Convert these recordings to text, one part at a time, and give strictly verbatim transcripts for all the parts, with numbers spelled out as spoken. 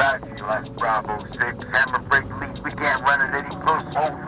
Roger, last Bravo six. Hammer break lead. We can't run it any close. Over.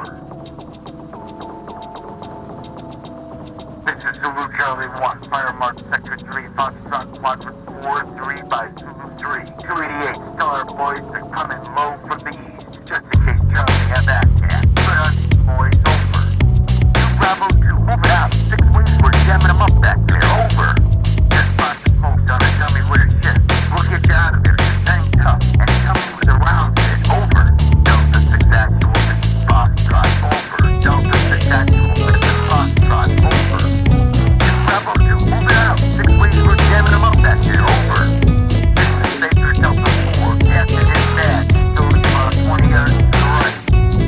This is Zulu Charlie one. Fire mark sector three. Foxtrot quadrant four three by Zulu three. two eighty-eight Star boys are coming low from the east. Just in case Charlie had that cat. Put on these boys. Over. Two Bravo two. Move it out. Six wings. We're jamming them up back there. Over. Just spot the folks on it. Tell me where to shit. We'll get you out of there. Hang tough. And tell me where the round is. Over. Delta six actual. This is Foxtrot. Over. Delta six actual. This is Foxtrot. Over. Two Bravo two. Move it out. Six wings. We're jamming them up back there. Over. This is Baker Delta four. Captain is bad. Still at about twenty yards to the right.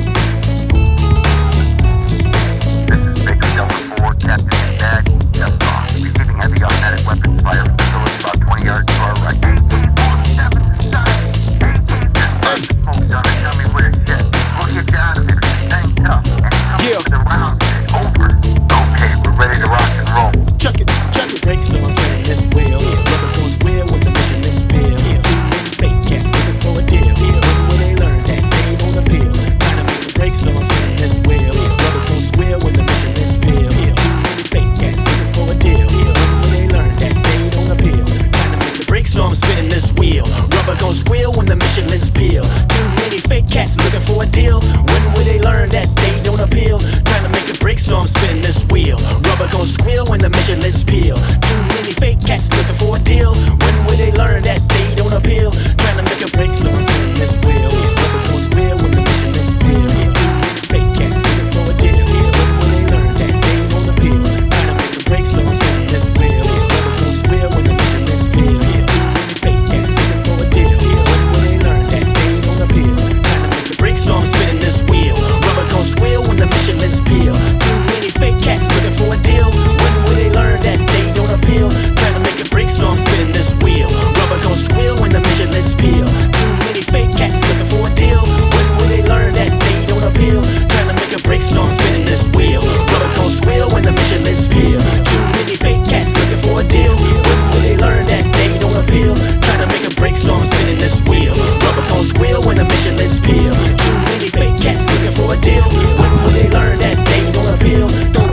This is Baker Delta four. Captain is bad. Just off. Receiving heavy automatic weapons fire. Still at about twenty yards to our right. eight eight four seven nine. eight eight just folks on it. Tell me where to shit. We'll get you out of there. Hang tough. And tell me where the round is. Over. Okay, we're ready to rock and roll. Chuck it, chuck it, break so I'm spinning this wheel. Rubber goes square with the mission next pill. Too many fake cats looking for a deal. When will they learn that they don't appeal? Trying to make the break so I'm spinning this wheel. Rubber goes square with the mission next pill. Too many fake cats looking for a deal. When will they learn that they don't appeal? Trying to make the break so I'm spinning this wheel. Rubber goes square when the Michelin's peel. Too many fake cats looking for a deal. When will they learn that they don't appeal? Trying to make a break so I'm spinning this wheel. Rubber goes squeal when the Michelin's peel. Too many fake cats looking for a deal. When will they learn that they don't appeal? Trying to make a break so I'm spinning this wheel. Rubber goes squeal when the Michelin's peel. Too many fake cats looking for a deal. When will they learn that they don't appeal? Trying to make a break so I'm spinning this wheel. Rubber goes squeal when the Michelin's peel. Too many fake cats looking for a deal. When will they learn that they don't appeal? Trying to make a break so I'm spinning this wheel. Rubber goes squeal when the Michelin's peel. Too many fake cats looking for a deal. When will they learn that they don't appeal? Trying to make a break so I'm spinning this wheel. Rubber gon' squeal when the Michelin's peel. Too many fake cats looking for a deal. When will they learn that they don't appeal? Trying to make a break so I'm spinning this wheel. Rubber gon' squeal when the Michelin's peel. Too many fake cats looking for a deal. When will they learn that they don't appeal? Trying to make a break so I'm spinning this wheel. Rubber gon' squeal when the Michelin's peel. Too many fake cats looking for a deal. When will they learn that they don't appeal? Don't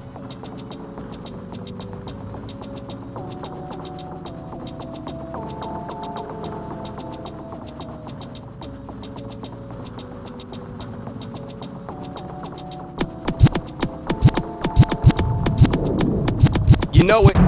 You know it.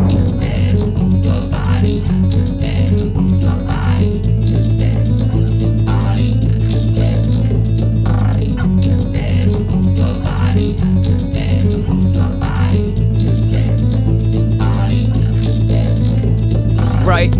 Right.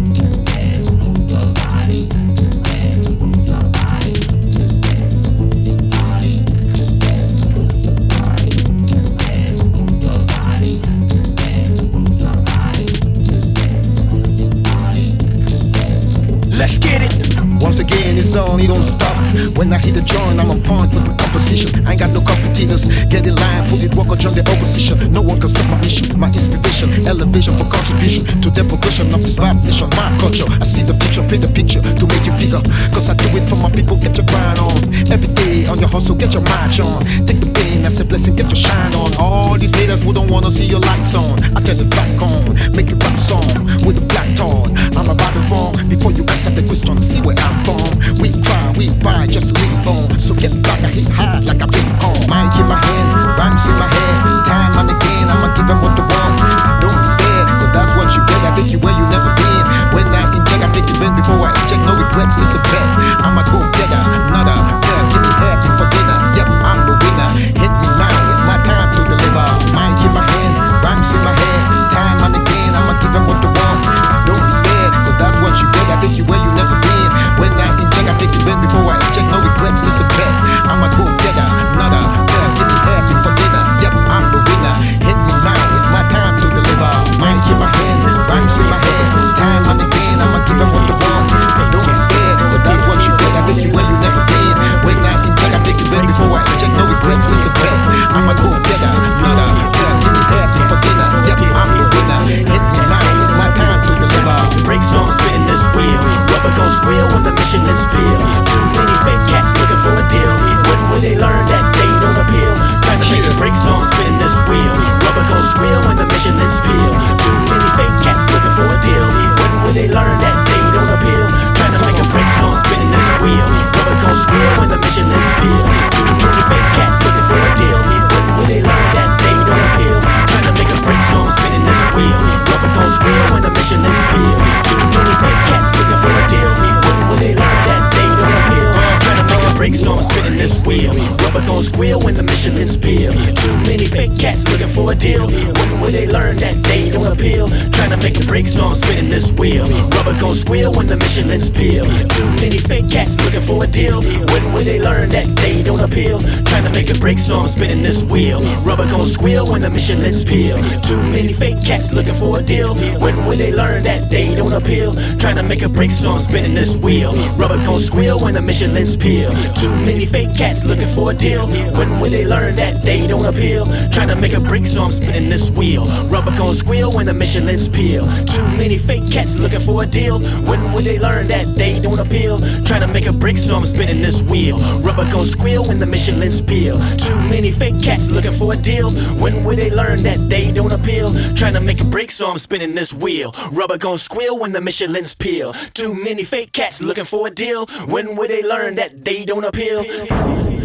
Let's get it. Once again, it's on, it don't stop. When I hit the joint, I'm on point with the composition. I ain't got no competitors. Get in line, put it, walk or join the opposition. No one can stop my mission, my inspiration, elevation for contribution to the progression of this rap nation, my culture. I see the picture, paint the picture to make you figure. Cause I do it for my people, get your grind on. Every day on your hustle, get your march on. Take the pain as a blessing, get your shine on. All these haters who don't wanna see your lights on, I turn it back on, make a rap song with a black tone. I'm about it wrong before you answer the question. See where I'm from. We cry, we buy, just leave on. So get back, I hit hard like a big on. Mic in my hand, rhymes in my head. Time and again, I'ma give them what they want. Don't be scared, cause that's what you get. I take you where you never been. When I inject, I make it bend before I inject. No regrets, it's a bet. I'ma go getter, another girl, give me head for dinner. Yep, I'm the winner. Hit me now, it's my time to deliver. Mic in my hand, rhymes in my head. Time and again, I'ma give them what they want. Don't be scared, cause that's what you get. I take you where you never been. Michelin's peel. Too many fake cats looking for a deal. When will they learn that they don't appeal? Trying to make the brakes on spinning this wheel. Rubber gon' squeal when the Michelin's peel. Too many fake cats looking for a deal. When will they learn that they don't appeal? Trying to make a brakes on spinning this wheel. Rubber gon' squeal when the Michelin's peel. Too many fake cats looking for a deal. When will they learn that they don't appeal? Trying to make a brakes on spinning this wheel. Rubber gon' squeal when the Michelin's peel. Too many fake cats looking for a deal. When will they learn that they don't appeal? Trying to make a brakes on spinning this wheel. Rubber gon' squeal when the Michelin's peel. Too many fake cats looking for a deal. When will they learn that they don't appeal? Trying to make a brakes on spinning this wheel. Rubber gon' squeal when the Michelin's peel. Too many fake cats looking for a deal. When will they learn that they don't appeal? Trying to make a brakes on spinning this wheel. Rubber gon' squeal when the Michelin's peel. Too many fake cats looking for a deal. When will they learn that they don't appeal? Trying to make a brakes on spinning this wheel. Rubber gon' squeal when the Michelin's peel. Too many fake cats looking for a deal. When will they learn that they don't appeal? Trying to make a brakes on spinning this wheel. Rubber gon' squeal when the Michelin's peel. Too many fake cats looking for a deal. When will they learn that they don't appeal? Trying to make a brakes on spinning this wheel. Rubber gon' squeal when the Michelin's peel. Too many fake cats looking for a deal. When will they learn that they don't appeal? Trying to make a brakes on spinning this wheel. Rubber gon' squeal when the Michelin's peel. Too many fake cats looking for a deal. When will they learn that they don't appeal?